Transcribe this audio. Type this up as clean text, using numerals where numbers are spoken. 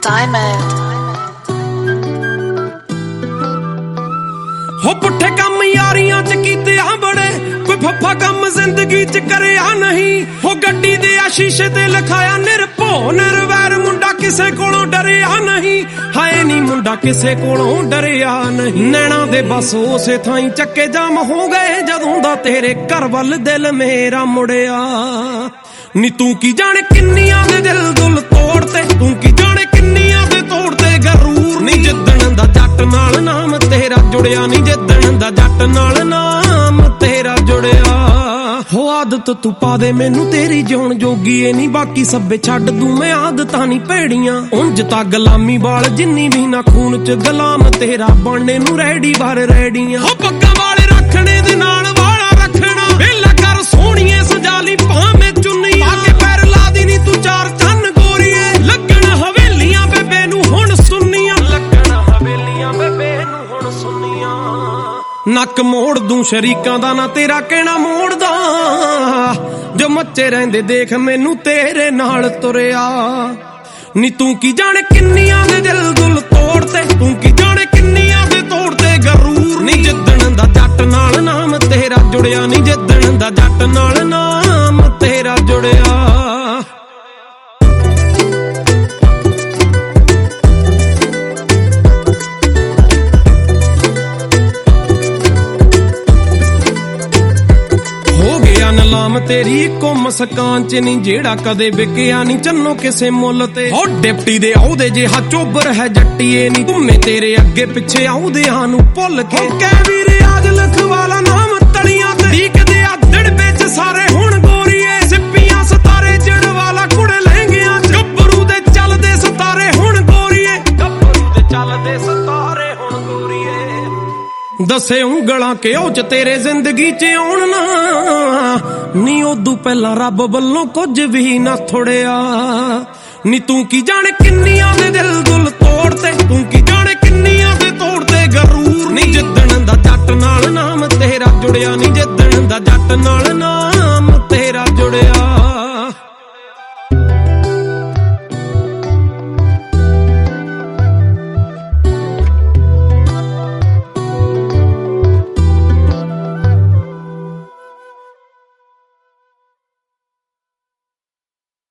Diamond हो पुट्ठे कम यारियां च कीते आ बड़े कोई फप्फा कम जिंदगी च करे नहीं हो गड्डी दे शीशे ते लिखाया निरभो निर्वैर मुंडा किसे कोलों डरिया नहीं हाय नी मुंडा किसे कोलों डरिया नहीं नैना दे बस उसे थाई चक्के जाम हो गए जदों दा तेरे घर वल दिल मेरा मुड़िया नी तू की जाने किन्नियां दे दिल दुल तोड़ते तू की जाने किन्नियां दे तोड़ते गरूर नी जिद्दण दा जट नाल नाम तेरा जुड़िया नी जिद्दण दा जट नाल नाम तेरा जुड़िया हो आदत तू पा दे मैनू तेरी जिउण जोगी ए नी बाकी सब्बे छड्ड दूं मैं आदतां नी भैड़ियां उंज तां गुलामी वाल जिन्नी भी ना खून च गुलाम तेरा बनने नू रैडी बार रैडियां हो पक्का वाले रखने दे नाल वाला रखना वेला कर सोहणीए सजाली भाਵੇਂ चुन्नी आके पैर ला दी नी तू चार चन्न गोरीए लगण हवेलियां बेबे नू हुण सुन्नियां लगण हवेलियां बेबे नू हुण सुन्नियां नक मोड़ दूं शरीकां दा ना तेरा कहना मोड़दा जो मच्चे रहिंदे देख मैनू तेरे नाल तुरिया नी तू की जाने किन्नियां दे दिल दुल तोड़ते तू की जाने किन्नियां दे तोड़ते गरूर नी जिद्दण दा जट नाल नाम तेरा जुड़िया नी जिद्दण दा जट नाल नाम तेरा जुड़िया नीलाम तेरी इको मस्कान च नी जेड़ा कदे विकिया नी चन्नो किसे मुल ते हो डिप्टी दे औदे जिहा चोबर है जट्टीए नी घुम्मे तेरे अगे पिछे आउदे हानू भुल के कै वी रियाज लखवाला नाम तड़ियां ते दीकदे आदड़ विच सारे हुण गोरीए सिप्पियां सतारे जड़ वाला कुड़े लहंगियां गब्बरू दे चलदे सतारे हुण गोरीए गब्बरू दे चलदे सतारे हुण गोरीए दसे ਉਂਗਲਾਂ ਕਿਉਂ ਚ तेरे जिंदगी च आउण ना नी उदू पहला रब वल्लों कुछ भी ना थोड़िया नी तू की जाने किन्नियां दे दिल दुल तोड़ते तू की